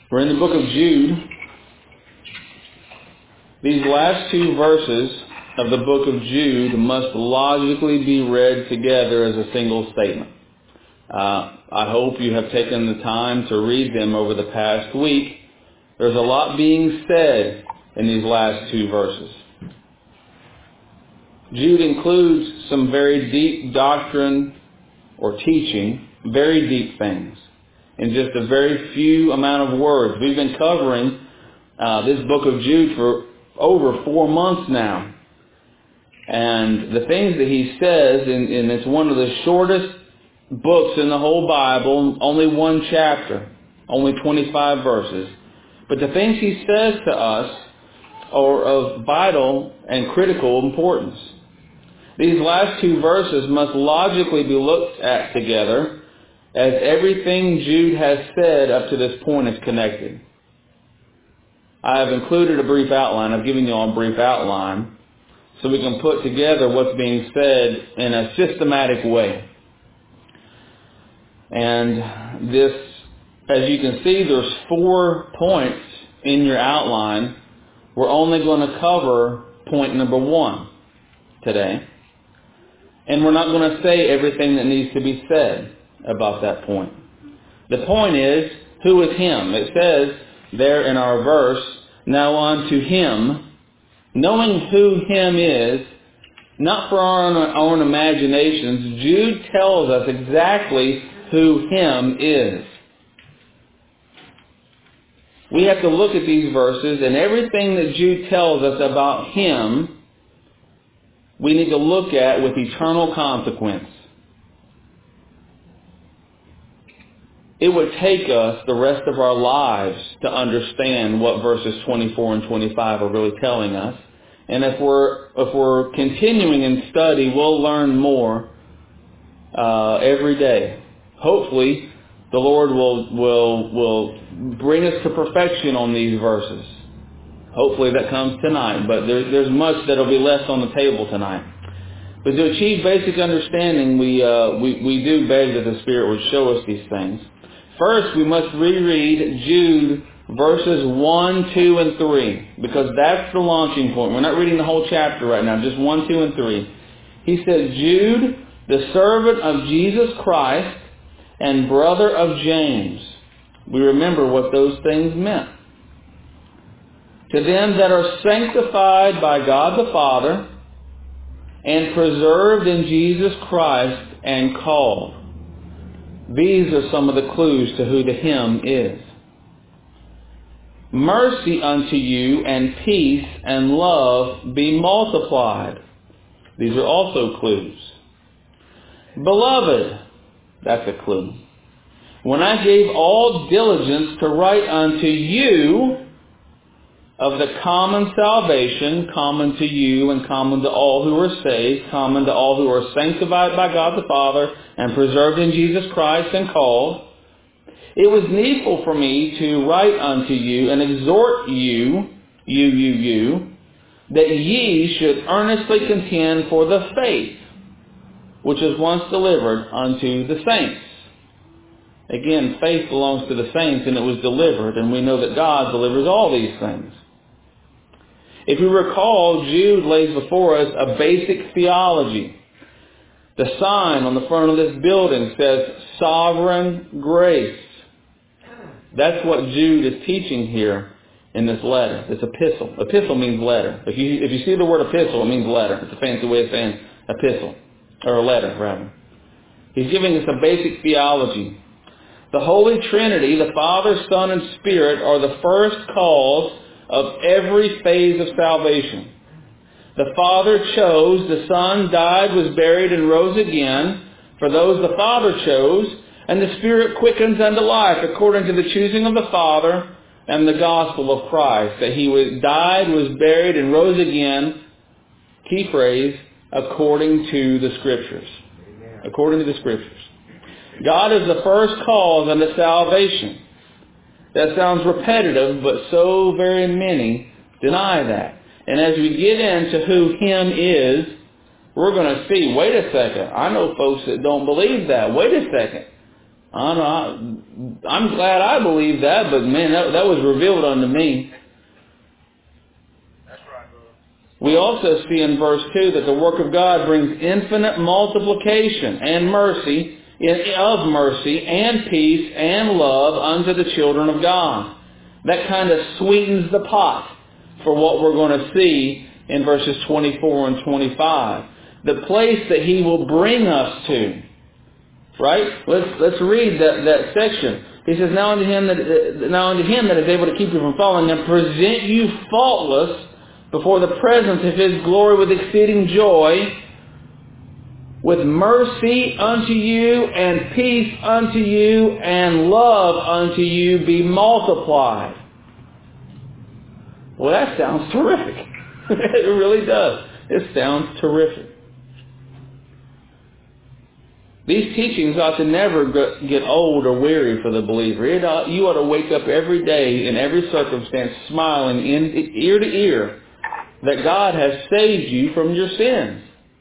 We're in the book of Jude. These last two verses of the book of Jude must logically be read together as a single statement. I hope you have taken the time to read them over the past week. There's a lot being said in these last two verses. Jude includes some very deep doctrine or teaching, very deep things, in just a very few amount of words. We've been covering this book of Jude for over 4 months now. And the things that he says, and it's one of the shortest books in the whole Bible, only one chapter, only 25 verses. But the things he says to us are of vital and critical importance. These last two verses must logically be looked at together, as everything Jude has said up to this point is connected. I have included a brief outline. I've given you all a brief outline so we can put together what's being said in a systematic way. And this, as you can see, there's 4 points in your outline. We're only going to cover point number 1 today. And we're not going to say everything that needs to be said about that point. The point is, who is him? It says there in our verse, now unto him, knowing who him is, not for our own imaginations, Jude tells us exactly who him is. We have to look at these verses, and everything that Jude tells us about him, we need to look at with eternal consequence. It would take us the rest of our lives to understand what verses 24 and 25 are really telling us. And if we're continuing in study, we'll learn more every day. Hopefully, the Lord will bring us to perfection on these verses. Hopefully that comes tonight, but there's much that will be left on the table tonight. But to achieve basic understanding, we do beg that the Spirit would show us these things. First, we must reread Jude verses 1, 2, and 3, because that's the launching point. We're not reading the whole chapter right now, just 1, 2, and 3. He says, Jude, the servant of Jesus Christ and brother of James. We remember what those things meant. To them that are sanctified by God the Father and preserved in Jesus Christ and called. These are some of the clues to who the him is. Mercy unto you and peace and love be multiplied. These are also clues. Beloved, that's a clue. When I gave all diligence to write unto you of the common salvation, common to you and common to all who are saved, common to all who are sanctified by God the Father and preserved in Jesus Christ and called, it was needful for me to write unto you and exhort you, that ye should earnestly contend for the faith which was once delivered unto the saints. Again, faith belongs to the saints, and it was delivered, and we know that God delivers all these things. If you recall, Jude lays before us a basic theology. The sign on the front of this building says, Sovereign Grace. That's what Jude is teaching here in this letter, this epistle. Epistle means letter. If you see the word epistle, it means letter. It's a fancy way of saying epistle, or a letter, rather. He's giving us a basic theology. The Holy Trinity, the Father, Son, and Spirit, are the first cause of every phase of salvation. The Father chose, the Son died, was buried, and rose again for those the Father chose, and the Spirit quickens unto life according to the choosing of the Father and the gospel of Christ, that He died, was buried, and rose again, key phrase, according to the Scriptures. According to the Scriptures. God is the first cause unto salvation. That sounds repetitive, but so very many deny that. And as we get into who him is, we're going to see, wait a second, I know folks that don't believe that. Wait a second. I'm glad I believe that, but man, that was revealed unto me. We also see in verse 2 that the work of God brings infinite multiplication and mercy, of mercy and peace and love unto the children of God. That kind of sweetens the pot for what we're going to see in verses 24 and 25. The place that He will bring us to. Right? Let's read that section. He says, now unto him that is able to keep you from falling and present you faultless before the presence of His glory with exceeding joy, with mercy unto you and peace unto you and love unto you be multiplied. Well, that sounds terrific. It really does. It sounds terrific. These teachings ought to never get old or weary for the believer. You ought to wake up every day in every circumstance smiling ear to ear that God has saved you from your sins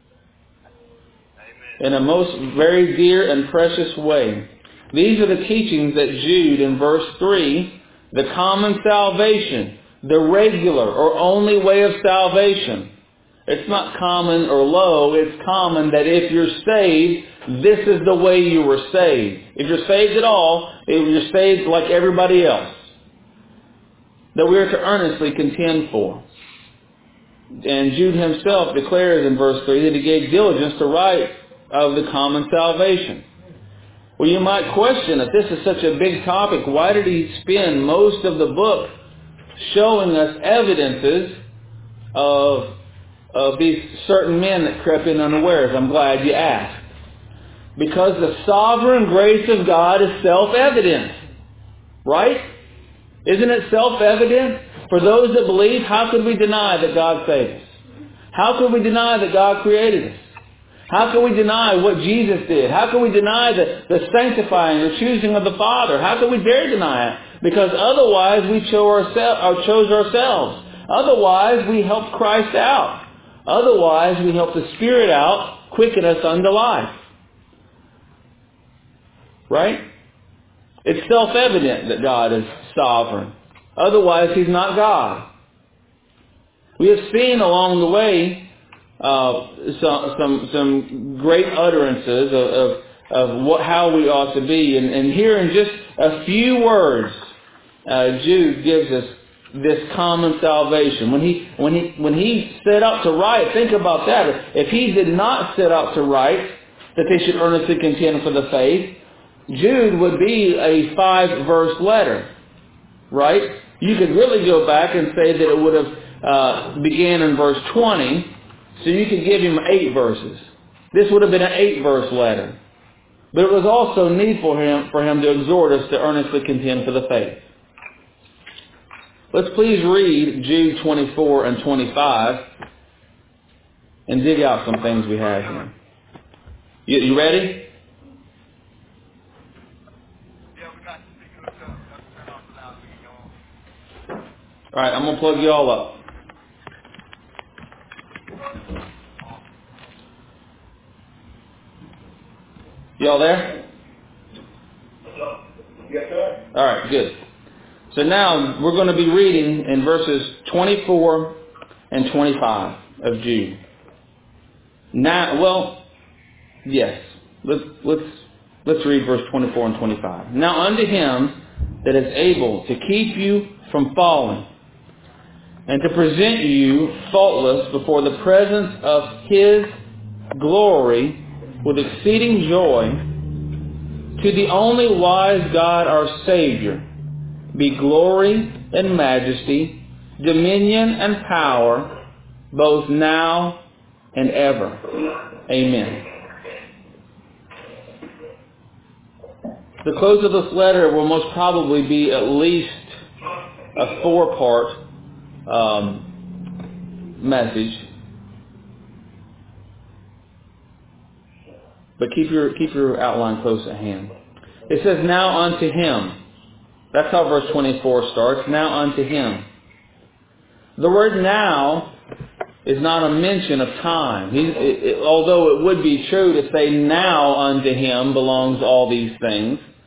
in a most very dear and precious way. These are the teachings that Jude in verse 3, the common salvation, the regular or only way of salvation. It's not common or low, it's common that if you're saved, this is the way you were saved. If you're saved at all, you're saved like everybody else. That we are to earnestly contend for. And Jude himself declares in verse 3 that he gave diligence to write of the common salvation. Well, you might question, if this is such a big topic, why did he spend most of the book showing us evidences of these certain men that crept in unawares? I'm glad you asked. Because the sovereign grace of God is self-evident. Right? Isn't it self-evident? For those that believe, how could we deny that God saved us? How could we deny that God created us? How can we deny what Jesus did? How can we deny the sanctifying or choosing of the Father? How can we dare deny it? Because otherwise we chose ourselves. Otherwise we helped Christ out. Otherwise we helped the Spirit out, quicken us unto life. Right? It's self-evident that God is sovereign. Otherwise, He's not God. We have seen along the way some great utterances of how we ought to be. And here in just a few words, Jude gives us this common salvation. When he set out to write, think about that. If he did not set out to write that they should earnestly contend for the faith, Jude would be a 5-verse letter, right? You could really go back and say that it would have began in verse 20, so you could give him 8 verses. This would have been an 8-verse letter. But it was also needful for him to exhort us to earnestly contend for the faith. Let's please read Jude 24 and 25 and dig out some things we have here. You ready? All right, I'm going to plug you all up. Y'all there? Yes, sir. All right, good. So now we're going to be reading in verses 24 and 25 of Jude. Now, well, yes. Let's read verse 24 and 25. Now unto Him that is able to keep you from falling, and to present you faultless before the presence of His glory with exceeding joy, to the only wise God our Savior, be glory and majesty, dominion and power, both now and ever. Amen. The close of this letter will most probably be at least a 4-part message, but keep your outline close at hand. It says, now unto Him. That's how verse 24 starts. Now unto Him. The word now is not a mention of time. Although it would be true to say now unto Him belongs all these things.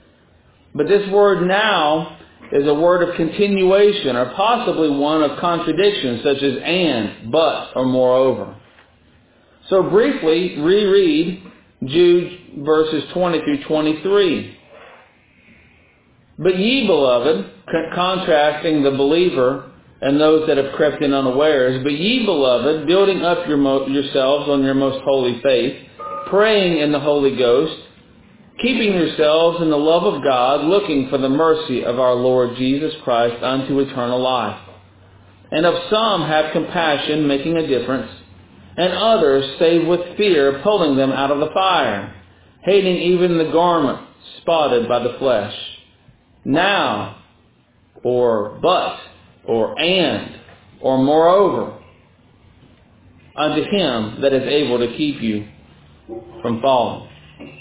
But this word now is a word of continuation, or possibly one of contradiction, such as and, but, or moreover. So briefly, reread Jude verses 20 through 23. But ye, beloved, contrasting the believer and those that have crept in unawares, but ye, beloved, building up yourselves on your most holy faith, praying in the Holy Ghost, keeping yourselves in the love of God, looking for the mercy of our Lord Jesus Christ unto eternal life. And of some have compassion, making a difference, and others save with fear, pulling them out of the fire, hating even the garment spotted by the flesh. Now, or but, or and, or moreover, unto him that is able to keep you from falling.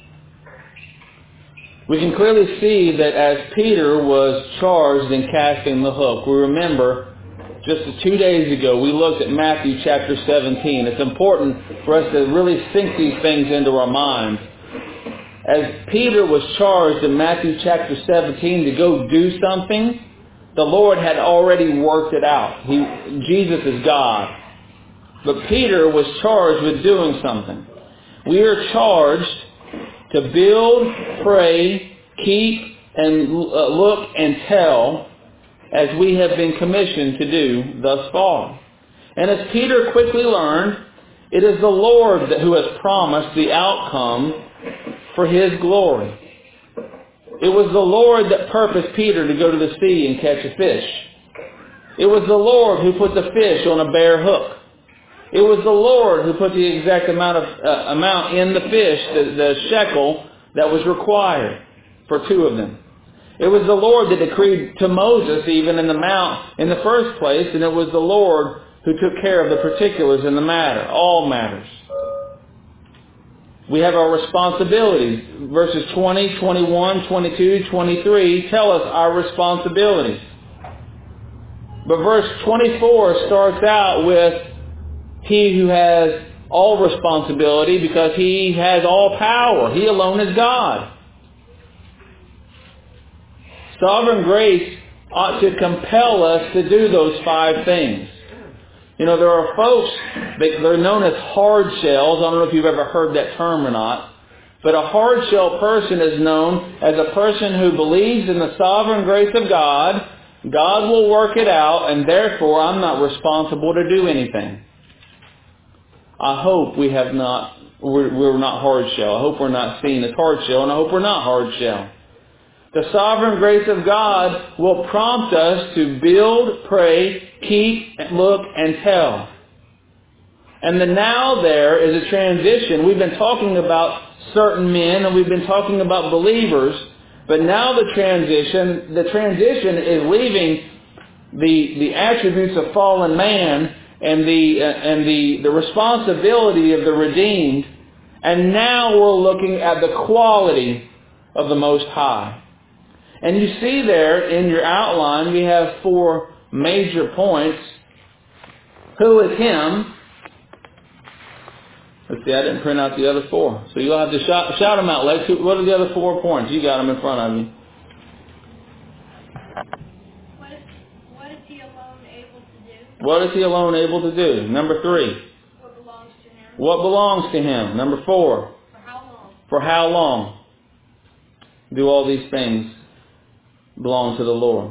We can clearly see that as Peter was charged in casting the hook, we remember just 2 days ago we looked at Matthew chapter 17. It's important for us to really sink these things into our minds. As Peter was charged in Matthew chapter 17 to go do something, the Lord had already worked it out. Jesus is God. But Peter was charged with doing something. We are charged to build, pray, keep, and look and tell as we have been commissioned to do thus far. And as Peter quickly learned, it is the Lord who has promised the outcome for His glory. It was the Lord that purposed Peter to go to the sea and catch a fish. It was the Lord who put the fish on a bare hook. It was the Lord who put the exact amount in the fish, the shekel that was required for 2 of them. It was the Lord that decreed to Moses even in the mount in the first place, and it was the Lord who took care of the particulars in the matter, all matters. We have our responsibilities. Verses 20, 21, 22, 23 tell us our responsibilities. But verse 24 starts out with He who has all responsibility because He has all power. He alone is God. Sovereign grace ought to compel us to do those 5 things. You know, there are folks, they're known as hard shells. I don't know if you've ever heard that term or not. But a hard shell person is known as a person who believes in the sovereign grace of God. God will work it out, and therefore I'm not responsible to do anything. I hope we're not hard shell. I hope we're not seen as hard shell, and I hope we're not hard shell. The sovereign grace of God will prompt us to build, pray, keep, look, and tell. And the now there is a transition. We've been talking about certain men and we've been talking about believers, but now the transition is leaving the attributes of fallen man and the responsibility of the redeemed, and now we're looking at the quality of the Most High. And you see there in your outline, we have 4 major points. Who is Him? Let's see, I didn't print out the other 4. So you'll have to shout them out, Lex. What are the other 4 points? You got them in front of you. What is He alone able to do? What is He alone able to do? Number 3. What belongs to Him? What belongs to Him? Number 4. For how long? For how long? Do all these things belong to the Lord?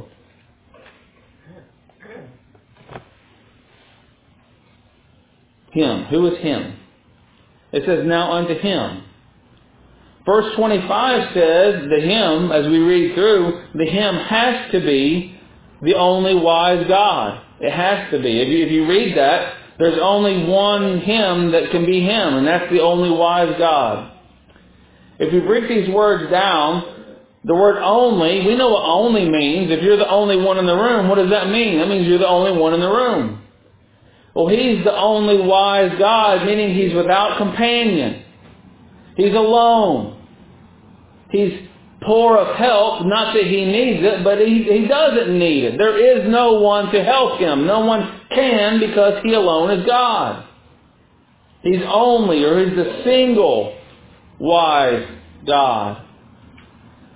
Him. Who is Him? It says, now unto Him. Verse 25 says, the Him, as we read through, the Him has to be the only wise God. It has to be. If you read that, there's only one Him that can be Him, and that's the only wise God. If you break these words down, the word only, we know what only means. If you're the only one in the room, what does that mean? That means you're the only one in the room. Well, He's the only wise God, meaning He's without companion. He's alone. He's poor of help, not that He needs it, but He doesn't need it. There is no one to help Him. No one can because He alone is God. He's only, or He's the single wise God.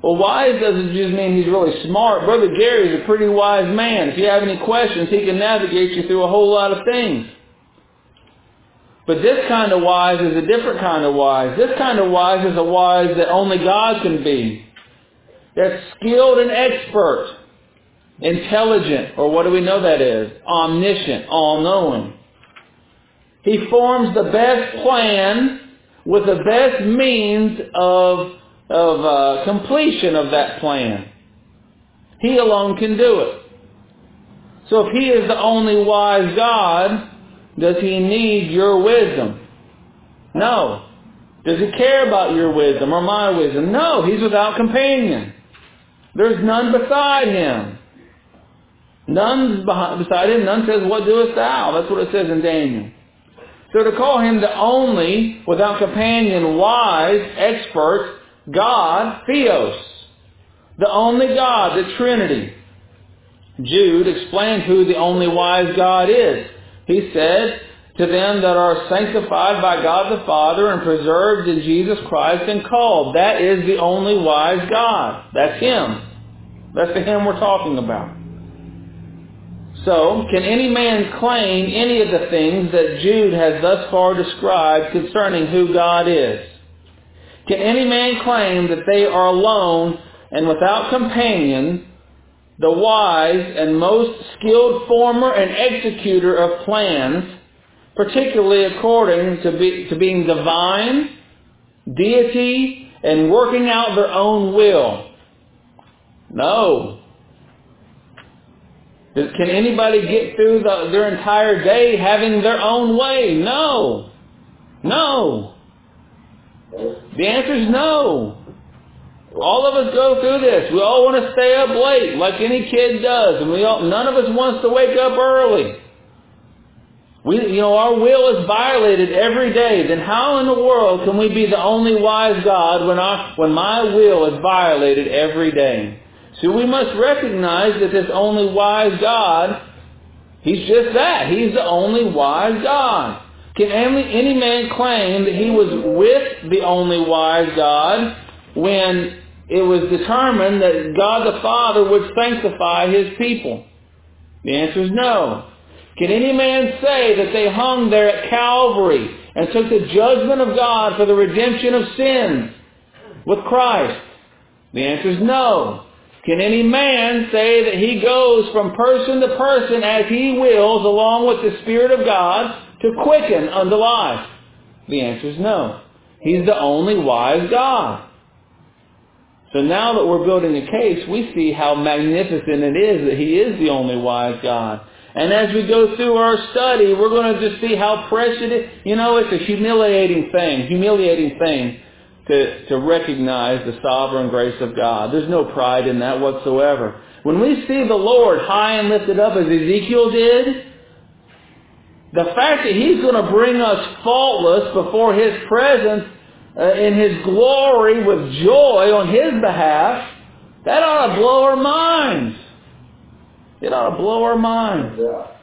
Well, wise doesn't just mean he's really smart. Brother Gary's a pretty wise man. If you have any questions, he can navigate you through a whole lot of things. But this kind of wise is a different kind of wise. This kind of wise is a wise that only God can be. That's skilled and expert, intelligent, or what do we know that is? Omniscient, all-knowing. He forms the best plan with the best means of completion of that plan. He alone can do it. So if He is the only wise God, does He need your wisdom? No. Does He care about your wisdom or my wisdom? No. He's without companion. There's none beside Him. None beside Him. None says, what doest thou? That's what it says in Daniel. So to call Him the only, without companion, wise, expert, God, Theos, the only God, the Trinity. Jude explained who the only wise God is. He said, to them that are sanctified by God the Father and preserved in Jesus Christ and called. That is the only wise God. That's Him. That's the Him we're talking about. So, can any man claim any of the things that Jude has thus far described concerning who God is? Can any man claim that they are alone and without companion, the wise and most skilled former and executor of plans, particularly according to being divine, deity, and working out their own will? No. Can anybody get through their entire day having their own way? No. No. The answer is no. All of us go through this. We all want to stay up late like any kid does. And none of us wants to wake up early. Our will is violated every day. Then how in the world can we be the only wise God when my will is violated every day? So we must recognize that this only wise God, He's just that. He's the only wise God. Can any man claim that he was with the only wise God when it was determined that God the Father would sanctify His people? The answer is no. Can any man say that they hung there at Calvary and took the judgment of God for the redemption of sins with Christ? The answer is no. Can any man say that he goes from person to person as he wills along with the Spirit of God to quicken unto life? The answer is no. He's the only wise God. So now that we're building a case, we see how magnificent it is that He is the only wise God. And as we go through our study, we're going to just see how precious it is. It's a humiliating thing to recognize the sovereign grace of God. There's no pride in that whatsoever. When we see the Lord high and lifted up as Ezekiel did, the fact that He's going to bring us faultless before His presence in His glory with joy on His behalf, that ought to blow our minds. It ought to blow our minds.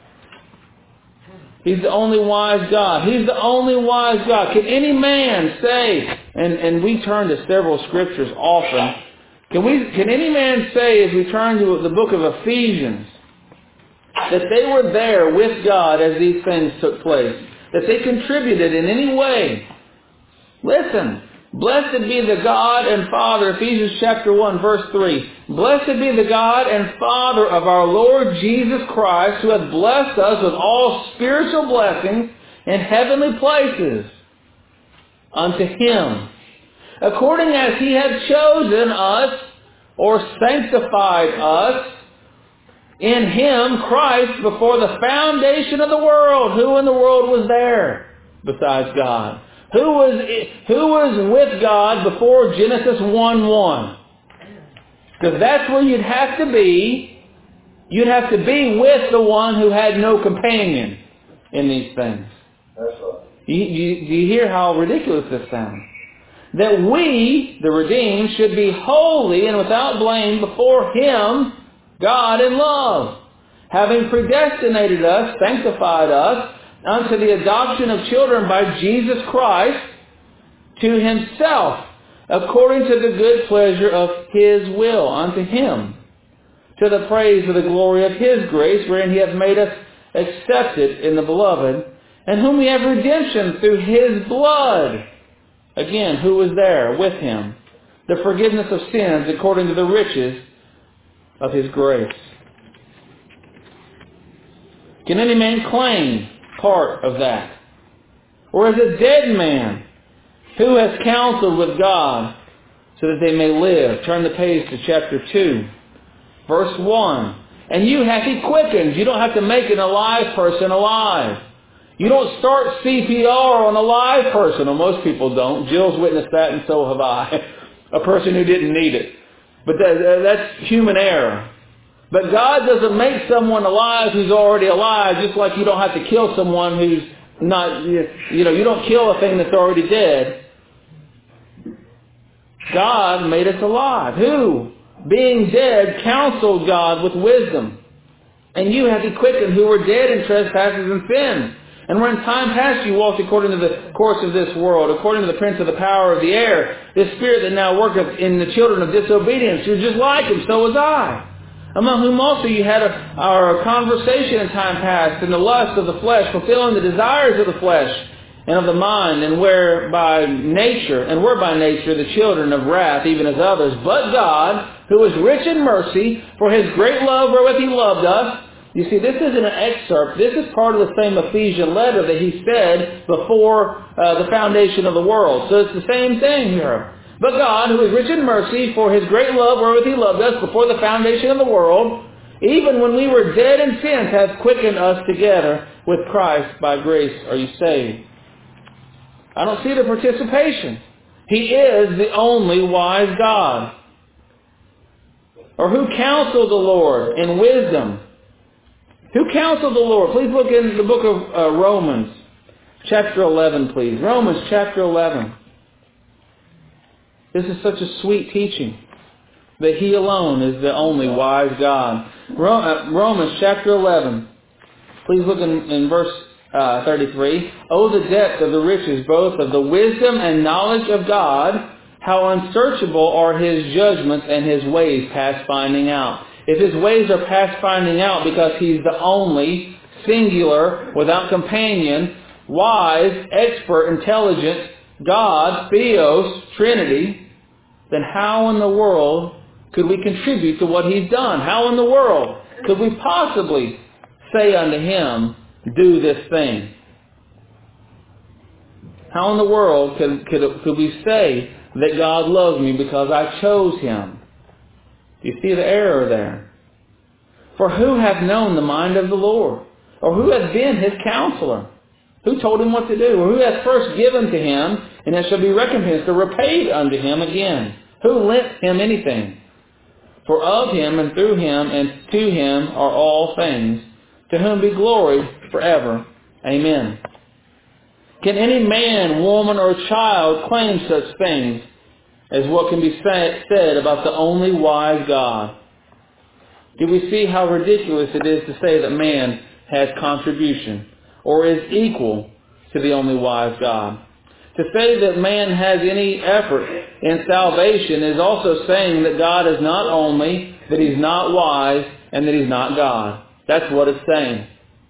He's the only wise God. He's the only wise God. Can any man say, and we turn to several scriptures often, can any man say, as we turn to the book of Ephesians, that they were there with God as these things took place? That they contributed in any way? Listen. Blessed be the God and Father, Ephesians chapter 1, verse 3. Blessed be the God and Father of our Lord Jesus Christ, who hath blessed us with all spiritual blessings in heavenly places unto Him, according as He hath chosen us, or sanctified us, in Him, Christ, before the foundation of the world. Who in the world was there besides God? Who was with God before Genesis 1:1? Because that's where you'd have to be. You'd have to be with the one who had no companion in these things. That's right. Do you hear how ridiculous this sounds? That we, the redeemed, should be holy and without blame before Him, God in love, having predestinated us, sanctified us, unto the adoption of children by Jesus Christ to Himself, according to the good pleasure of His will unto Him, to the praise of the glory of His grace, wherein He hath made us accepted in the Beloved, and whom we have redemption through His blood. Again, who was there with Him? The forgiveness of sins according to the riches of His grace. Can any man claim part of that? Or is a dead man who has counseled with God so that they may live? Turn the page to chapter 2, verse 1. And you hath He quickened. You don't have to make an alive person alive. You don't start CPR on a live person, or most people don't. Jill's witnessed that, and so have I. A person who didn't need it. But that's human error. But God doesn't make someone alive who's already alive, just like you don't have to kill someone who's not, you don't kill a thing that's already dead. God made us alive. Who, being dead, counseled God with wisdom. And you have He quickened who were dead in trespasses and sins. And when in time past you walked according to the course of this world, according to the prince of the power of the air, this spirit that now worketh in the children of disobedience. You're just like him, so was I. Among whom also you had our conversation in time past, in the lust of the flesh, fulfilling the desires of the flesh and of the mind, and were by nature the children of wrath, even as others. But God, who is rich in mercy, for His great love wherewith He loved us. You see, this isn't an excerpt. This is part of the same Ephesian letter that he said before the foundation of the world. So it's the same thing here. But God, who is rich in mercy, for His great love wherewith He loved us before the foundation of the world, even when we were dead in sins, hath quickened us together with Christ. By grace are you saved. I don't see the participation. He is the only wise God. Or who counseled the Lord in wisdom? Who counseled the Lord? Please look in the book of Romans, chapter 11, please. Romans, chapter 11. This is such a sweet teaching, that He alone is the only wise God. Romans, chapter 11. Please look in verse 33. Oh, the depth of the riches, both of the wisdom and knowledge of God! How unsearchable are His judgments and His ways past finding out. If His ways are past finding out because He's the only, singular, without companion, wise, expert, intelligent, God, Theos, Trinity, then how in the world could we contribute to what He's done? How in the world could we possibly say unto Him, do this thing? How in the world could we say that God loves me because I chose Him? You see the error there. For who hath known the mind of the Lord? Or who hath been His counselor? Who told Him what to do? Or who hath first given to Him, and it shall be recompensed or repaid unto Him again? Who lent Him anything? For of Him and through Him and to Him are all things, to whom be glory forever. Amen. Can any man, woman, or child claim such things as what can be said about the only wise God? Do we see how ridiculous it is to say that man has contribution or is equal to the only wise God? To say that man has any effort in salvation is also saying that God is not only, that He's not wise, and that He's not God. That's what it's saying.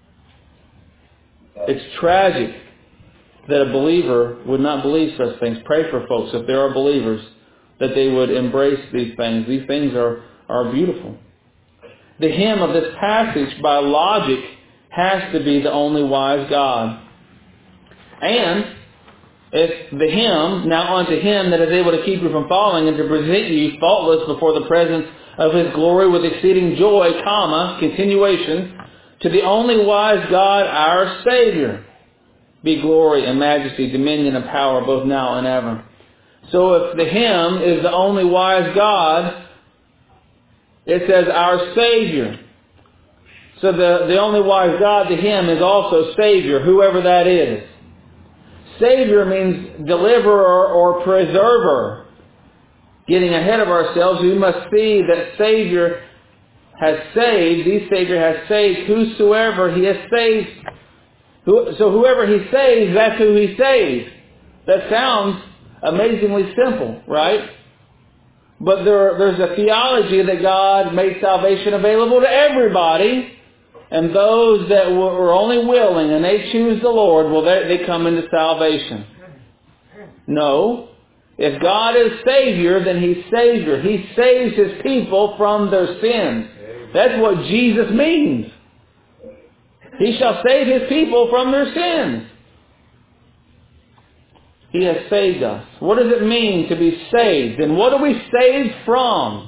It's tragic that a believer would not believe such things. Pray for folks, if there are believers, that they would embrace these things. These things are beautiful. The Him of this passage, by logic, has to be the only wise God. And if the Him, now unto Him that is able to keep you from falling and to present you faultless before the presence of His glory with exceeding joy, continuation, to the only wise God, our Savior, be glory and majesty, dominion and power, both now and ever. So if the Him is the only wise God, it says our Savior. So the only wise God, to Him, is also Savior, whoever that is. Savior means deliverer or preserver. Getting ahead of ourselves, we must see that Savior has saved, the Savior has saved whosoever He has saved. So whoever He saves, that's who He saves. That sounds amazingly simple, right? But there's a theology that God made salvation available to everybody, and those that were only willing and they choose the Lord, well, they come into salvation. No. If God is Savior, then He's Savior. He saves His people from their sins. That's what Jesus means. He shall save His people from their sins. He has saved us. What does it mean to be saved? And what are we saved from?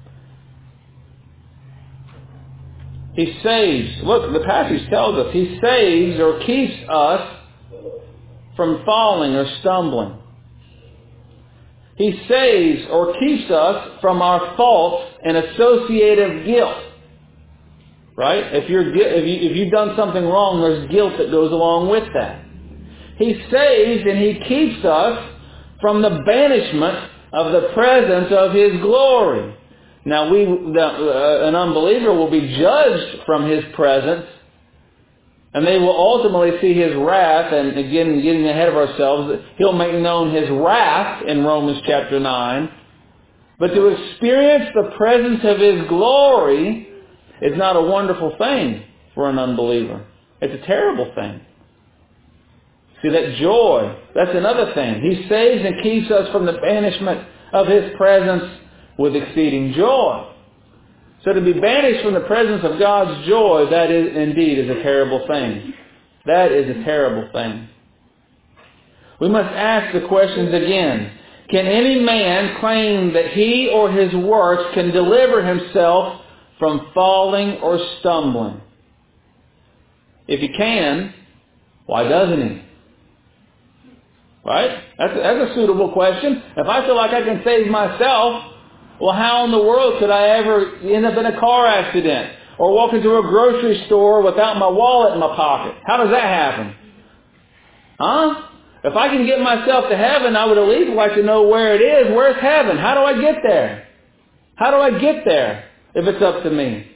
He saves. Look, the passage tells us He saves or keeps us from falling or stumbling. He saves or keeps us from our faults and associated guilt. Right? If you've done something wrong, there's guilt that goes along with that. He saves and He keeps us from the banishment of the presence of His glory. Now, an unbeliever will be judged from His presence, and they will ultimately see His wrath. And again, getting ahead of ourselves, He'll make known His wrath in Romans chapter 9. But to experience the presence of His glory is not a wonderful thing for an unbeliever. It's a terrible thing. See, that joy, that's another thing. He saves and keeps us from the banishment of His presence with exceeding joy. So to be banished from the presence of God's joy, that is indeed is a terrible thing. That is a terrible thing. We must ask the questions again. Can any man claim that he or his works can deliver himself from falling or stumbling? If he can, why doesn't he? Right? That's a suitable question. If I feel like I can save myself, well, how in the world could I ever end up in a car accident or walk into a grocery store without my wallet in my pocket? How does that happen? Huh? If I can get myself to heaven, I would at least like to know where it is. Where's heaven? How do I get there? How do I get there if it's up to me?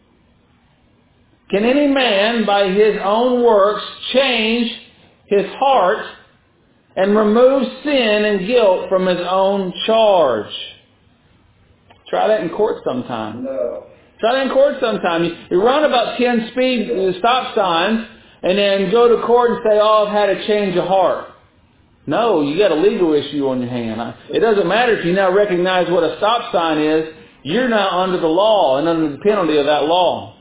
Can any man by his own works change his heart and remove sin and guilt from his own charge? Try that in court sometime. No. Try that in court sometime. You run about 10 speed stop signs and then go to court and say, oh, I've had a change of heart. No, you got a legal issue on your hand. It doesn't matter if you now recognize what a stop sign is. You're now under the law and under the penalty of that law.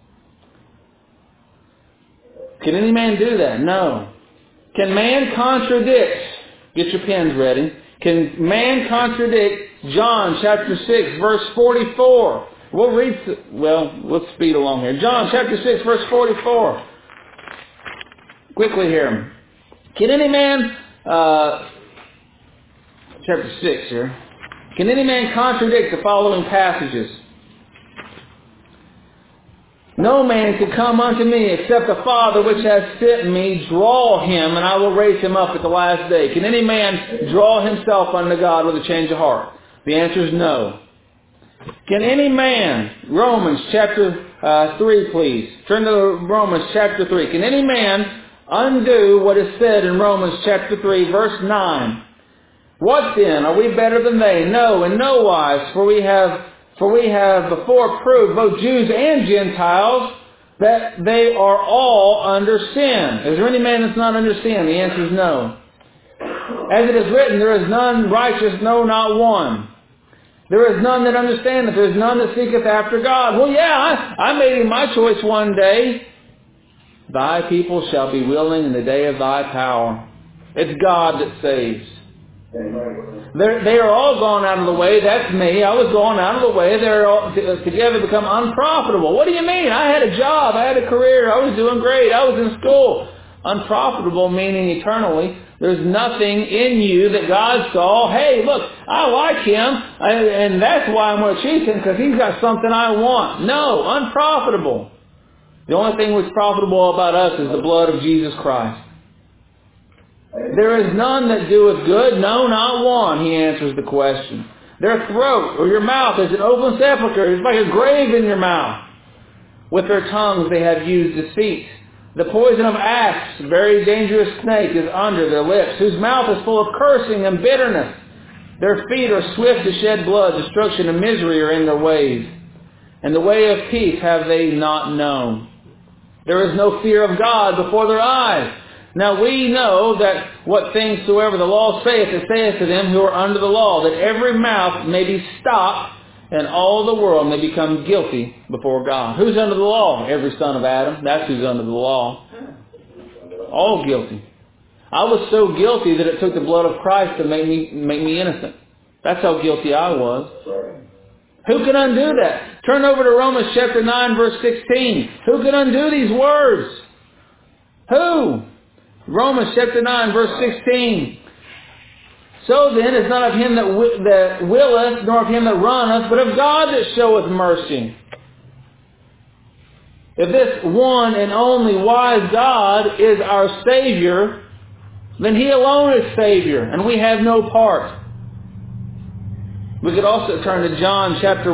Can any man do that? No. Can man contradict? Get your pens ready. Can man contradict John chapter 6 verse 44? Let's speed along here. John chapter 6 verse 44. Quickly here. Can any man, chapter 6 here. Can any man contradict the following passages? No man can come unto me except the Father which has sent me draw him, and I will raise him up at the last day. Can any man draw himself unto God with a change of heart? The answer is no. Can any man, Romans chapter 3 please. Turn to Romans chapter 3. Can any man undo what is said in Romans chapter 3 verse 9? What then? Are we better than they? No, in no wise, for we have before proved, both Jews and Gentiles, that they are all under sin. Is there any man that's not under sin? The answer is no. As it is written, there is none righteous, no, not one. There is none that understandeth. There is none that seeketh after God. Well, yeah, I made my choice one day. Thy people shall be willing in the day of thy power. It's God that saves. They are all gone out of the way. That's me. I was going out of the way. They're all together become unprofitable. What do you mean? I had a job. I had a career. I was doing great. I was in school. Unprofitable meaning eternally. There's nothing in you that God saw. Hey, look, I like him, and that's why I'm going to choose him, because he's got something I want. No, unprofitable. The only thing that's profitable about us is the blood of Jesus Christ. There is none that doeth good, no, not one, he answers the question. Their throat or your mouth is an open sepulchre. It's like a grave in your mouth. With their tongues they have used deceit. The poison of asps, very dangerous snake, is under their lips, whose mouth is full of cursing and bitterness. Their feet are swift to shed blood. Destruction and misery are in their ways. And the way of peace have they not known. There is no fear of God before their eyes. Now we know that what things soever the law saith, it saith to them who are under the law, that every mouth may be stopped, and all the world may become guilty before God. Who's under the law? Every son of Adam. That's who's under the law. All guilty. I was so guilty that it took the blood of Christ to make me innocent. That's how guilty I was. Who can undo that? Turn over to Romans chapter 9, verse 16. Who can undo these words? Who? Romans chapter 9, verse 16. So then, it's not of him that willeth, nor of him that runneth, but of God that showeth mercy. If this one and only wise God is our Savior, then He alone is Savior, and we have no part. We could also turn to John chapter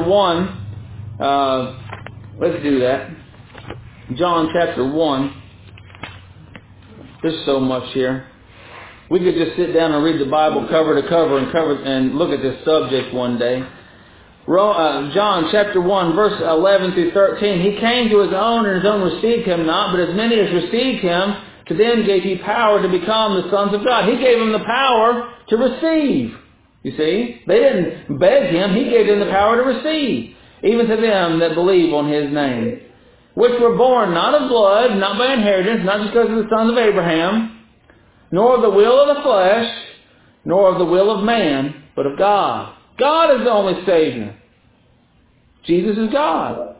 1. Let's do that. John chapter 1. There's so much here. We could just sit down and read the Bible cover to cover and look at this subject one day. John chapter 1, verse 11 through 13. He came to His own, and His own received Him not. But as many as received Him, to them gave He power to become the sons of God. He gave them the power to receive. You see? They didn't beg Him. He gave them the power to receive. Even to them that believe on His name. Which were born not of blood, not by inheritance, not just because of the sons of Abraham, nor of the will of the flesh, nor of the will of man, but of God. God is the only Savior. Jesus is God.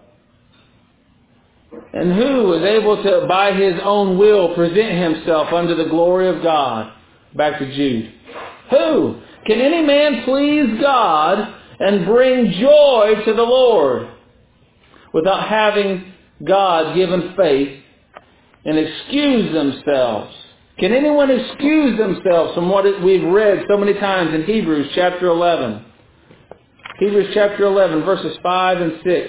And who is able to, by His own will, present Himself unto the glory of God? Back to Jude. Who? Can any man please God and bring joy to the Lord without having God-given faith and excuse themselves? Can anyone excuse themselves from what we've read so many times in Hebrews chapter 11? Hebrews chapter 11, verses 5 and 6.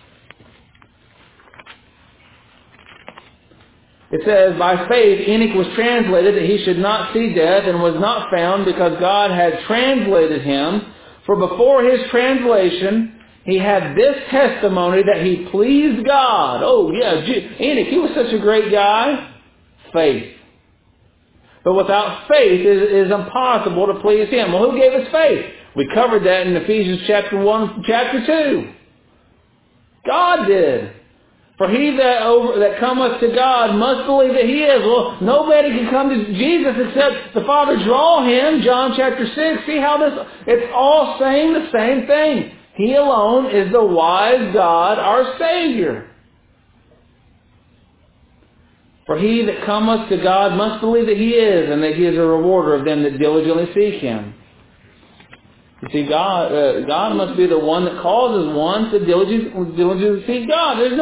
It says, by faith Enoch was translated that he should not see death, and was not found because God had translated him. For before his translation he had this testimony that he pleased God. Oh yeah, Enoch, he was such a great guy. Faith. But without faith it is impossible to please Him. Well, who gave us faith? We covered that in Ephesians chapter 1, chapter 2. God did. For he that cometh to God must believe that He is. Well, nobody can come to Jesus except the Father draw him. John chapter 6. See how it's all saying the same thing. He alone is the wise God, our Savior. For he that cometh to God must believe that He is, and that He is a rewarder of them that diligently seek Him. You see, God must be the one that causes one to diligently seek God. There's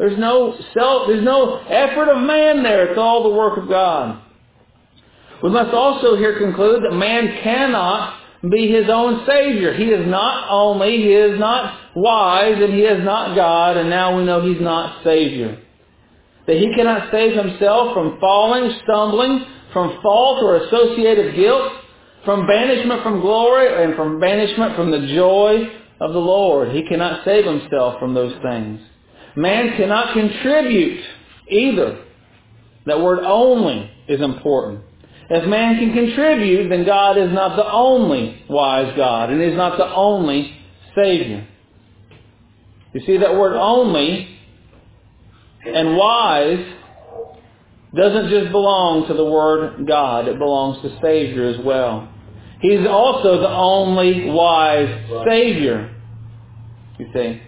no effort of man there. It's all the work of God. We must also here conclude that man cannot be his own Savior. He is not wise, and he is not God, and now we know He's not Savior. That he cannot save himself from falling, stumbling, from fault or associated guilt, from banishment from glory, and from banishment from the joy of the Lord. He cannot save himself from those things. Man cannot contribute either. That word only is important. If man can contribute, then God is not the only wise God, and is not the only Savior. You see, that word only and wise doesn't just belong to the word God. It belongs to Savior as well. He's also the only wise Savior. You see?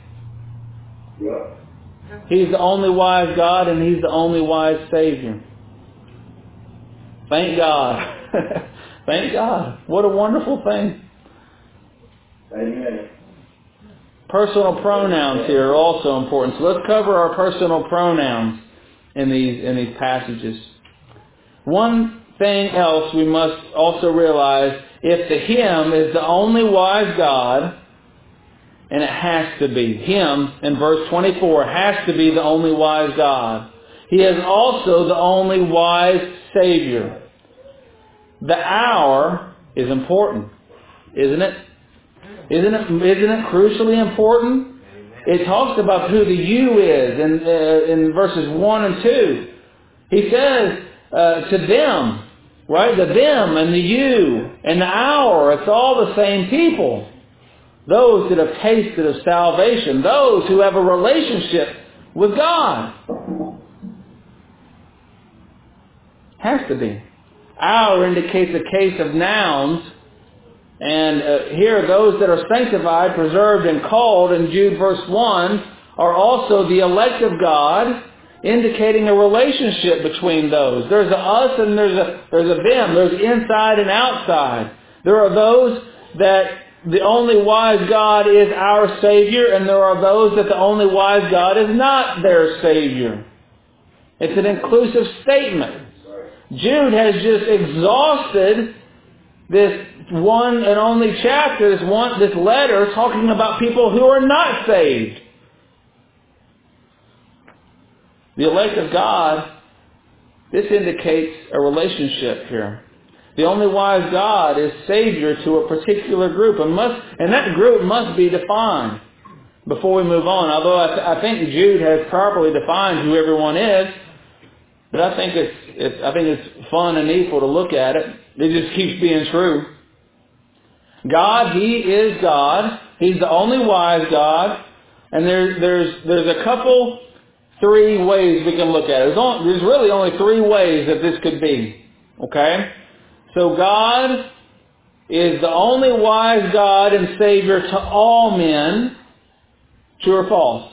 He's the only wise God, and He's the only wise Savior. Thank God. Thank God. What a wonderful thing. Amen. Personal pronouns here are also important. So let's cover our personal pronouns in these passages. One thing else we must also realize, if the Him is the only wise God, and it has to be. Him, in verse 24, has to be the only wise God. He is also the only wise Savior. The hour is important, isn't it? Isn't it crucially important? It talks about who the you is in verses 1 and 2. He says to them, right? The them and the you and the hour, it's all the same people. Those that have tasted of salvation. Those who have a relationship with God. Has to be. Hour indicates a case of nouns. And here those that are sanctified, preserved, and called in Jude verse 1 are also the elect of God, indicating a relationship between those. There's a us and there's a them. There's inside and outside. There are those that the only wise God is our Savior, and there are those that the only wise God is not their Savior. It's an inclusive statement. Jude has just exhausted this one and only chapter, this letter, talking about people who are not saved. The elect of God, this indicates a relationship here. The only wise God is Savior to a particular group, and that group must be defined before we move on. Although I think Jude has properly defined who everyone is, but I think it's fun and needful to look at it. It just keeps being true. God, He is God. He's the only wise God, and there's a couple, 3 ways we can look at it. There's really only 3 ways that this could be. Okay? So God is the only wise God and Savior to all men. True or false?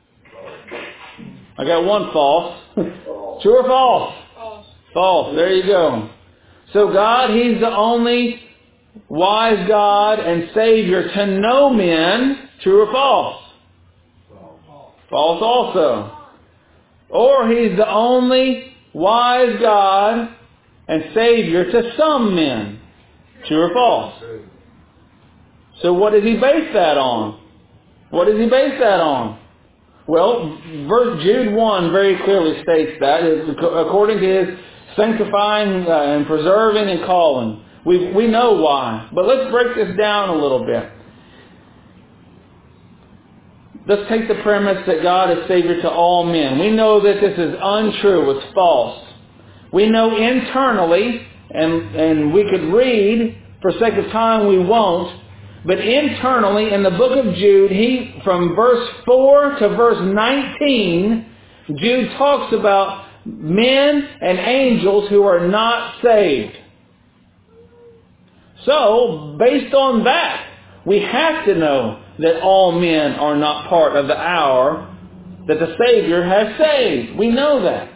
I got one false. True or false? False. False. There you go. So God, He's the only wise God and Savior to no men. True or false? False also. Or He's the only wise God and Savior to some men. True or false? So what does He base that on? What does He base that on? Well, Jude 1 very clearly states that, according to His sanctifying and preserving and calling. We know why. But let's break this down a little bit. Let's take the premise that God is Savior to all men. We know that this is untrue. It's false. We know internally, and we could read, for sake of time we won't, but internally in the book of Jude, from verse 4 to verse 19, Jude talks about men and angels who are not saved. So, based on that, we have to know that all men are not part of the hour that the Savior has saved. We know that.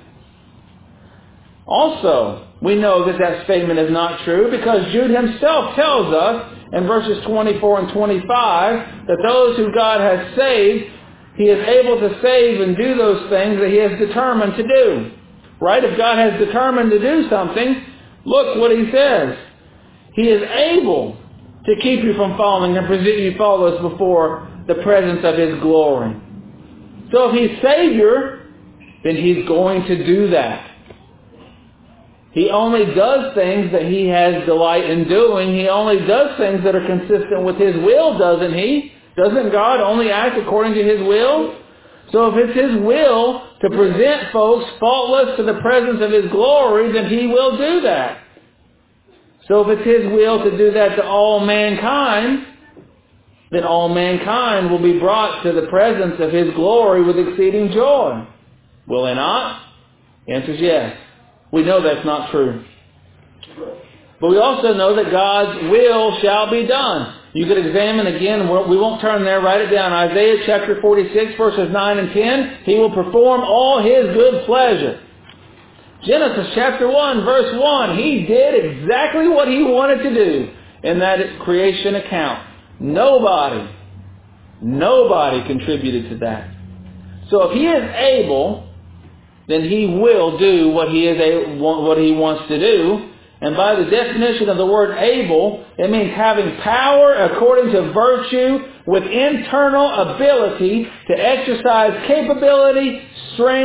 Also, we know that that statement is not true because Jude himself tells us in verses 24 and 25 that those who God has saved, He is able to save and do those things that He has determined to do. Right? If God has determined to do something, look what He says. He is able to keep you from falling and present you faultless before the presence of His glory. So if He's Savior, then He's going to do that. He only does things that He has delight in doing. He only does things that are consistent with His will, doesn't He? Doesn't God only act according to His will? So if it's His will to present folks faultless to the presence of His glory, then He will do that. So if it's His will to do that to all mankind, then all mankind will be brought to the presence of His glory with exceeding joy. Will they not? The answer is yes. We know that's not true. But we also know that God's will shall be done. You could examine again, we won't turn there, write it down. Isaiah chapter 46 verses 9 and 10. He will perform all His good pleasure. Genesis chapter 1 verse 1. He did exactly what He wanted to do in that creation account. Nobody contributed to that. So if He is able, then He will do what He wants to do. And by the definition of the word able, it means having power according to virtue with internal ability to exercise capability, strength,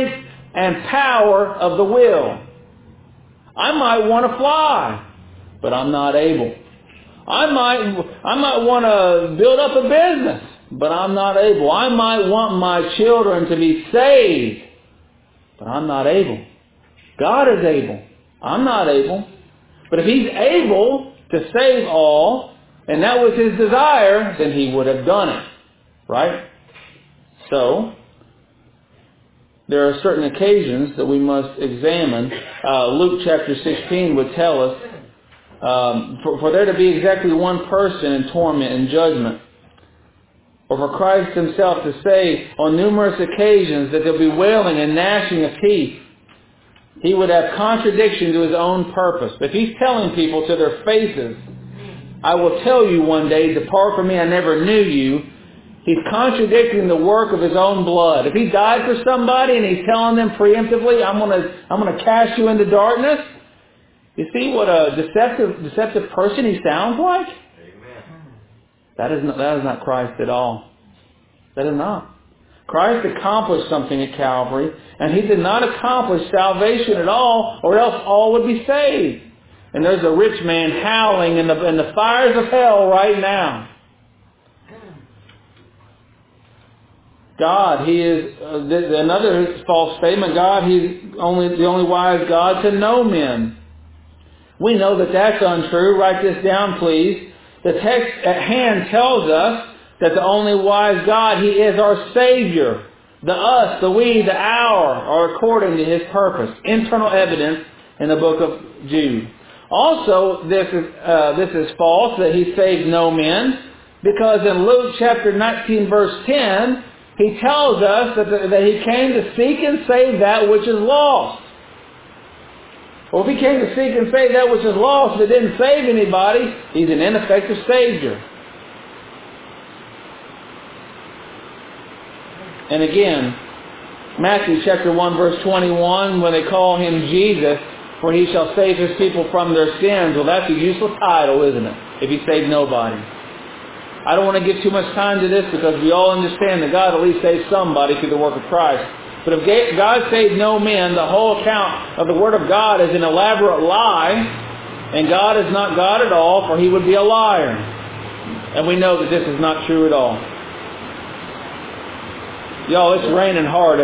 and power of the will. I might want to fly, but I'm not able. I might want to build up a business, but I'm not able. I might want my children to be saved, but I'm not able. God is able. I'm not able. But if He's able to save all, and that was His desire, then He would have done it. Right? So, there are certain occasions that we must examine. Luke chapter 16 would tell us, for there to be exactly one person in torment and judgment, or for Christ Himself to say on numerous occasions that there will be wailing and gnashing of teeth, He would have contradiction to His own purpose. If He's telling people to their faces, I will tell you one day, depart from me, I never knew you, He's contradicting the work of His own blood. If He died for somebody and He's telling them preemptively, I'm going to cast you into darkness, you see what a deceptive person he sounds like? Amen. That is not Christ at all. That is not. Christ accomplished something at Calvary, and He did not accomplish salvation at all, or else all would be saved. And there's a rich man howling in the fires of hell right now. God, He is another false statement. God, He's the only wise God to know men. We know that that's untrue. Write this down, please. The text at hand tells us that the only wise God, He is our Savior. The us, the we, the our are according to His purpose. Internal evidence in the book of Jude. Also, this is false, that He saved no men, because in Luke chapter 19 verse 10, He tells us that He came to seek and save that which is lost. Well, if He came to seek and save that which is lost but didn't save anybody, He's an ineffective Savior. And again, Matthew chapter 1 verse 21, when they call Him Jesus, for He shall save His people from their sins. Well, that's a useless title, isn't it? If He saved nobody. I don't want to give too much time to this because we all understand that God at least saved somebody through the work of Christ. But if God saved no men, the whole account of the Word of God is an elaborate lie, and God is not God at all, for He would be a liar. And we know that this is not true at all. Y'all, it's raining hard. If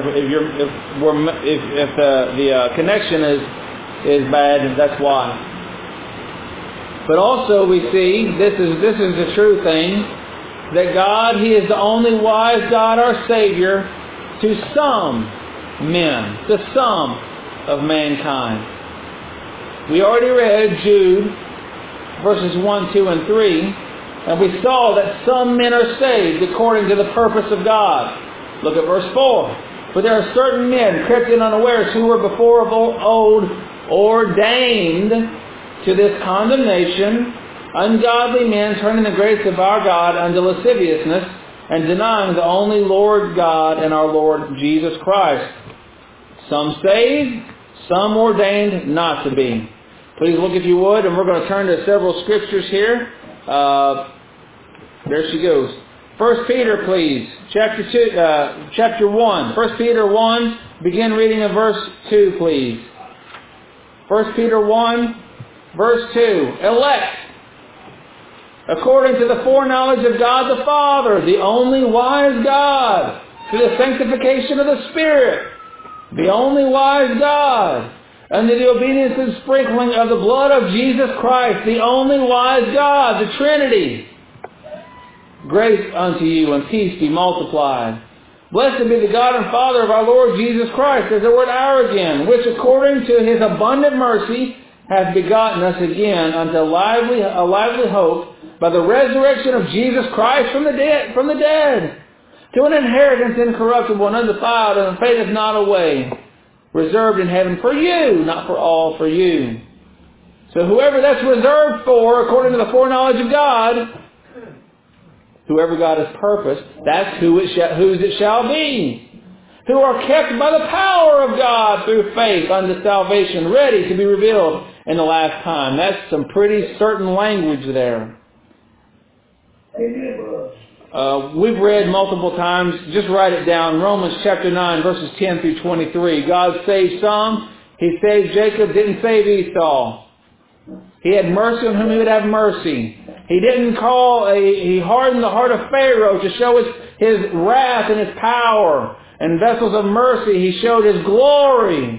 the connection is bad, that's why. But also we see, this is the true thing, that God, He is the only wise God, our Savior, to some men, to some of mankind. We already read Jude, verses 1, 2, and 3, and we saw that some men are saved according to the purpose of God. Look at verse 4. For there are certain men, crept in unawares, who were before of old ordained to this condemnation, ungodly men turning the grace of our God unto lasciviousness, and denying the only Lord God and our Lord Jesus Christ. Some saved, some ordained not to be. Please look if you would, and we're going to turn to several scriptures here. There she goes. 1 Peter, please. Chapter 1. 1 Peter 1, begin reading in verse 2, please. 1 Peter 1, verse 2. Elect, according to the foreknowledge of God the Father, the only wise God, to the sanctification of the Spirit, the only wise God, unto the obedience and sprinkling of the blood of Jesus Christ, the only wise God, the Trinity. Grace unto you and peace be multiplied. Blessed be the God and Father of our Lord Jesus Christ. There's the word our again, which according to His abundant mercy hath begotten us again unto a lively hope by the resurrection of Jesus Christ from the dead, to an inheritance incorruptible and undefiled, and fadeth not away, reserved in heaven for you, not for all, for you. So whoever that's reserved for, according to the foreknowledge of God, whoever God has purposed, that's whose it shall be, who are kept by the power of God through faith unto salvation, ready to be revealed in the last time. That's some pretty certain language there. we've read multiple times. Just write it down. Romans chapter 9, verses 10 through 23. God saved some. He saved Jacob, didn't save Esau. He had mercy on whom He would have mercy. He He hardened the heart of Pharaoh to show his wrath and His power. And vessels of mercy, He showed His glory.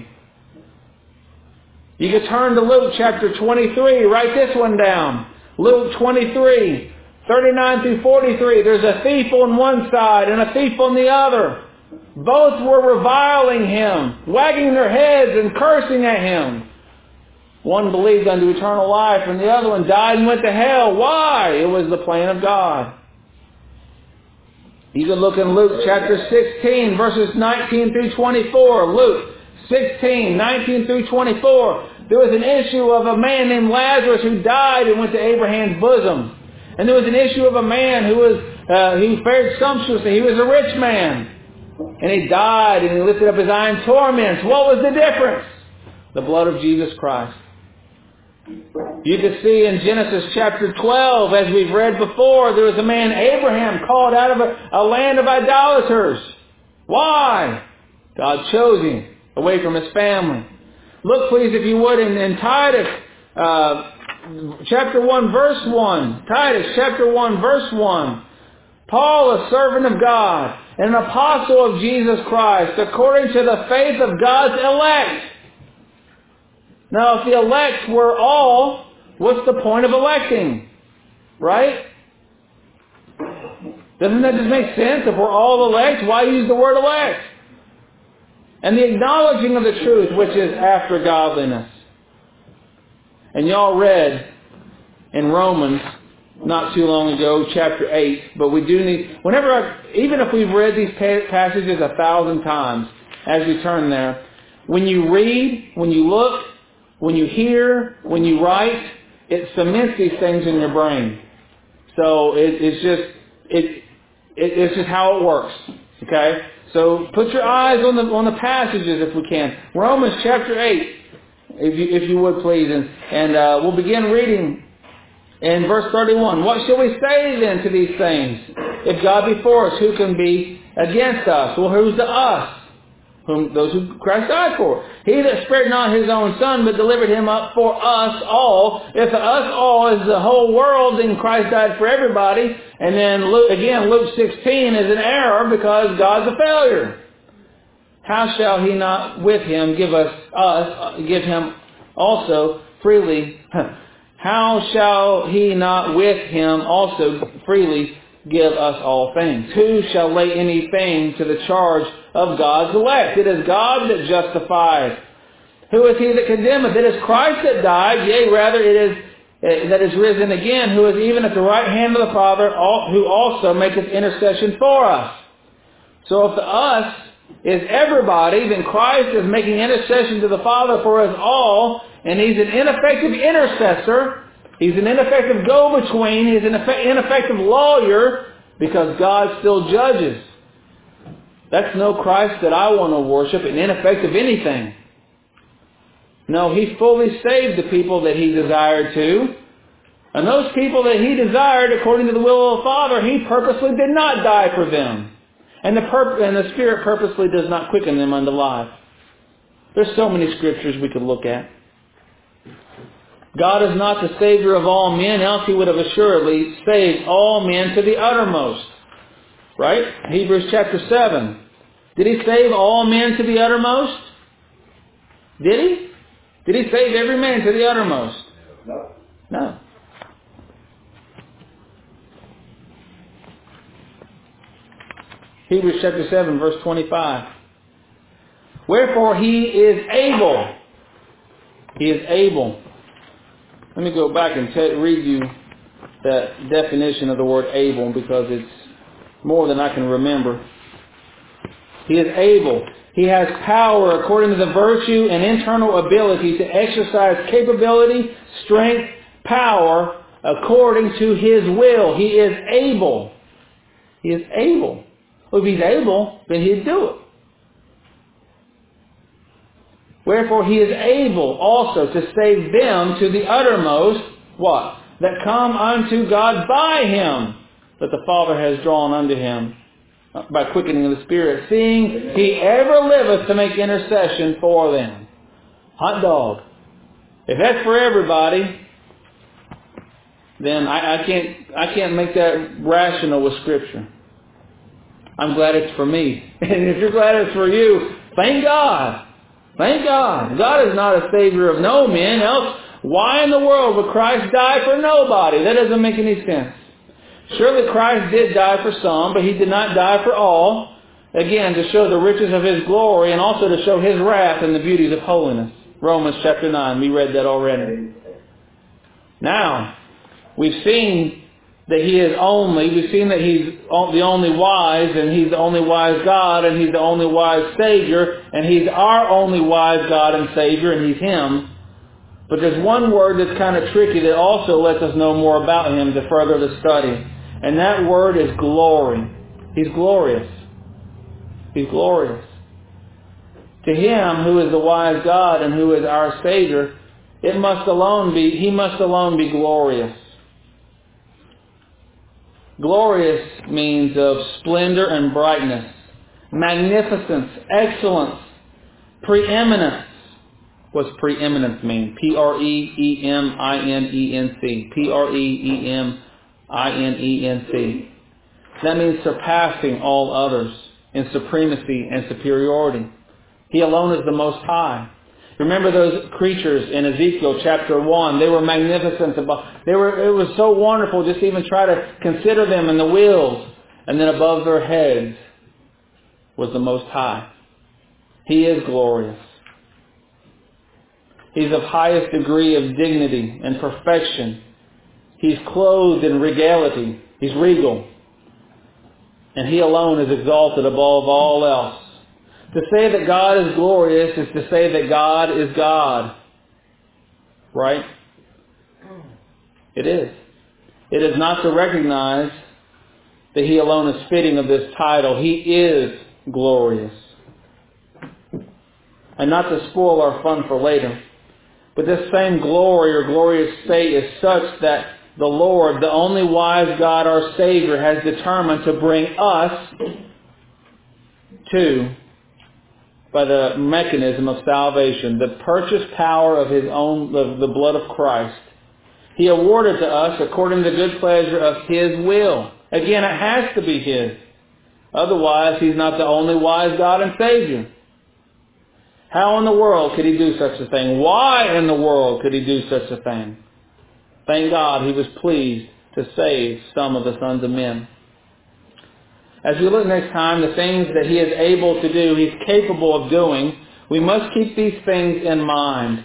You can turn to Luke chapter 23. Write this one down. Luke 23, 39 through 43. There's a thief on one side and a thief on the other. Both were reviling Him, wagging their heads and cursing at Him. One believed unto eternal life, and the other one died and went to hell. Why? It was the plan of God. You can look in Luke chapter 16, verses 19 through 24. Luke 16, 19 through 24. There was an issue of a man named Lazarus who died and went to Abraham's bosom. And there was an issue of a man who fared sumptuously. He was a rich man. And he died and he lifted up his eye in torments. What was the difference? The blood of Jesus Christ. You can see in Genesis chapter 12, as we've read before, there was a man, Abraham, called out of a land of idolaters. Why? God chose him away from his family. Look, please, if you would, in Titus chapter 1, verse 1. Titus chapter 1, verse 1. Paul, a servant of God, and an apostle of Jesus Christ, according to the faith of God's elect. Now, if the elect were all, what's the point of electing? Right? Doesn't that just make sense? If we're all elect, why use the word elect? And the acknowledging of the truth, which is after godliness. And y'all read in Romans not too long ago, chapter 8, but we do need, even if we've read these passages 1,000 times, as we turn there, when you read, when you look, when you hear, when you write, it cements these things in your brain. So it's just how it works. Okay? So put your eyes on the passages if we can. Romans chapter 8, if you would please, and we'll begin reading in verse 31. What shall we say then to these things? If God be for us, who can be against us? Well, who's the us? Those who Christ died for. He that spared not His own Son, but delivered Him up for us all. If the us all is the whole world, then Christ died for everybody. And then Luke 16 is an error because God's a failure. How shall He not with Him give Him also freely? How shall He not with Him also freely give us all things? Who shall lay anything to the charge of God's elect? It is God that justifies. Who is He that condemneth? It is Christ that died, yea, rather it is that is risen again, who is even at the right hand of the Father, who also maketh intercession for us. So if the us is everybody, then Christ is making intercession to the Father for us all, and He's an ineffective intercessor. He's an ineffective go-between. He's an ineffective lawyer because God still judges. That's no Christ that I want to worship, an ineffective anything. No, He fully saved the people that He desired to. And those people that He desired, according to the will of the Father, He purposely did not die for them. And the Spirit purposely does not quicken them unto life. There's so many scriptures we could look at. God is not the Savior of all men, else He would have assuredly saved all men to the uttermost. Right? Hebrews chapter 7. Did He save all men to the uttermost? Did He? Did He save every man to the uttermost? No. Hebrews chapter 7, verse 25. Wherefore He is able. He is able. Let me go back and read you that definition of the word able, because it's more than I can remember. He is able. He has power according to the virtue and internal ability to exercise capability, strength, power according to His will. He is able. He is able. Well, if He's able, then He'd do it. Wherefore He is able also to save them to the uttermost, what? That come unto God by Him. that the Father has drawn unto him by quickening of the Spirit, seeing he ever liveth to make intercession for them. Hot dog. If that's for everybody, then I can't make that rational with Scripture. I'm glad it's for me. And if you're glad it's for you, thank God. Thank God. God is not a Savior of no men. Else, why in the world would Christ die for nobody? That doesn't make any sense. Surely Christ did die for some, but He did not die for all. Again, to show the riches of His glory and also to show His wrath and the beauties of holiness. Romans chapter 9. We read that already. Now, we've seen that we've seen that He's the only wise, and He's the only wise God, and He's the only wise Savior, and He's our only wise God and Savior, and He's Him. But there's one word that's kind of tricky that also lets us know more about Him to further the study. And that word is glory. He's glorious. He's glorious. To Him who is the wise God and who is our Savior, He must alone be glorious. Glorious means of splendor and brightness, magnificence, excellence, preeminence. What's preeminence mean? P-R-E-E-M-I-N-E-N-C. P-R-E-E-M-I-N-E-N-C. That means surpassing all others in supremacy and superiority. He alone is the Most High. Remember those creatures in Ezekiel chapter 1. They were magnificent. It was so wonderful just to even try to consider them and the wheels. And then above their heads was the Most High. He is glorious. He's of highest degree of dignity and perfection. He's clothed in regality. He's regal. And He alone is exalted above all else. To say that God is glorious is to say that God is God. Right? It is. It is not to recognize that He alone is fitting of this title. He is glorious. And not to spoil our fun for later, but this same glory or glorious state is such that the Lord, the only wise God, our Savior, has determined to bring us to, by the mechanism of salvation, the purchased power of His own, the blood of Christ. He awarded to us according to the good pleasure of His will. Again, it has to be His. Otherwise, He's not the only wise God and Savior. How in the world could He do such a thing? Why in the world could He do such a thing? Thank God He was pleased to save some of the sons of men. As we look next time, the things that He is able to do, He's capable of doing, we must keep these things in mind.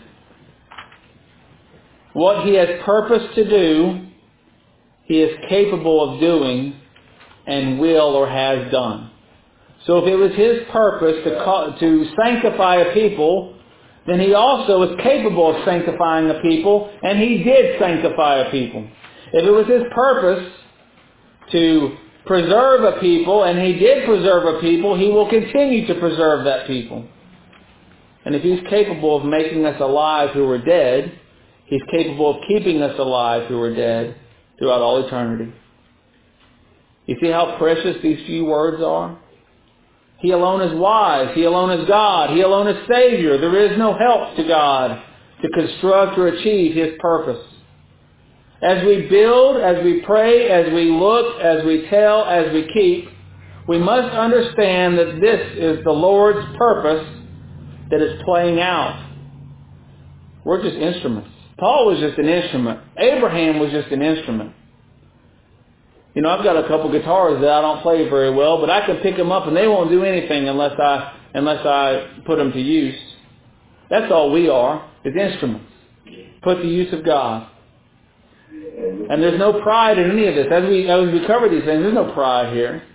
What He has purposed to do, He is capable of doing and will or has done. So if it was His purpose to sanctify a people, then He also is capable of sanctifying a people, and He did sanctify a people. If it was His purpose to preserve a people, and He did preserve a people, He will continue to preserve that people. And if He's capable of making us alive who were dead, He's capable of keeping us alive who were dead throughout all eternity. You see how precious these few words are? He alone is wise. He alone is God. He alone is Savior. There is no help to God to construct or achieve His purpose. As we build, as we pray, as we look, as we tell, as we keep, we must understand that this is the Lord's purpose that is playing out. We're just instruments. Paul was just an instrument. Abraham was just an instrument. You know, I've got a couple guitars that I don't play very well, but I can pick them up and they won't do anything unless I put them to use. That's all we are, is instruments. Put to use of God. And there's no pride in any of this. As we cover these things, there's no pride here.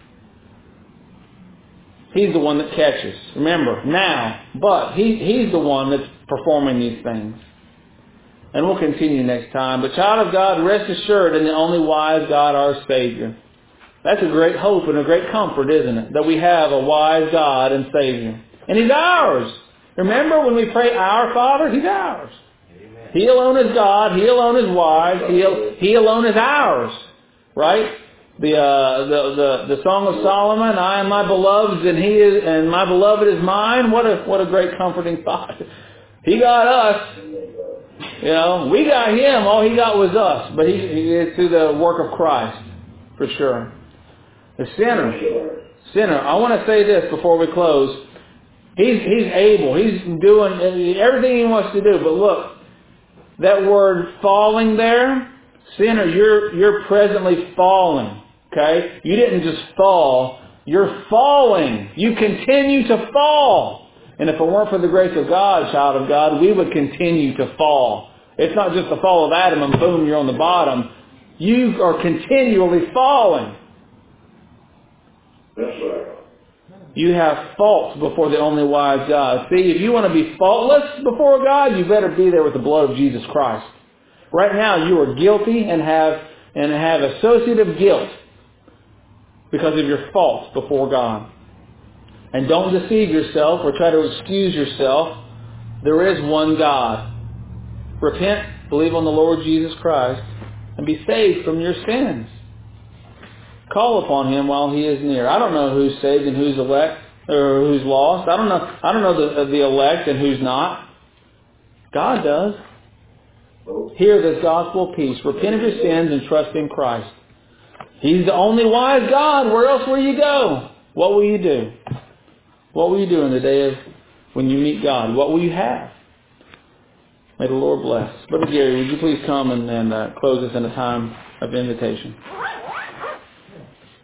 He's the one that catches. Remember, now, but He's the one that's performing these things. And we'll continue next time. But child of God, rest assured in the only wise God, our Savior. That's a great hope and a great comfort, isn't it? That we have a wise God and Savior. And He's ours. Remember when we pray, Our Father, He's ours. Amen. He alone is God. He alone is wise. He alone is ours. Right? the Song of Solomon, I am my beloved's and my beloved is mine. What a great comforting thought. He got us. You know, we got him. All he got was us. But it's through the work of Christ, for sure. The sinner. I want to say this before we close. He's able. He's doing everything he wants to do. But look, that word falling there, sinner, you're presently falling. Okay? You didn't just fall. You're falling. You continue to fall. And if it weren't for the grace of God, child of God, we would continue to fall. It's not just the fall of Adam and boom, you're on the bottom. You are continually falling. That's right. You have faults before the only wise God. See, if you want to be faultless before God, you better be there with the blood of Jesus Christ. Right now, you are guilty and have associative guilt because of your faults before God. And don't deceive yourself or try to excuse yourself. There is one God. Repent, believe on the Lord Jesus Christ, and be saved from your sins. Call upon Him while He is near. I don't know who's saved and who's elect or who's lost. I don't know the elect and who's not. God does. Hear this gospel of peace. Repent of your sins and trust in Christ. He's the only wise God. Where else will you go? What will you do? What will you do in the day of when you meet God? What will you have? May the Lord bless. Brother Gary, would you please come and close us in a time of invitation?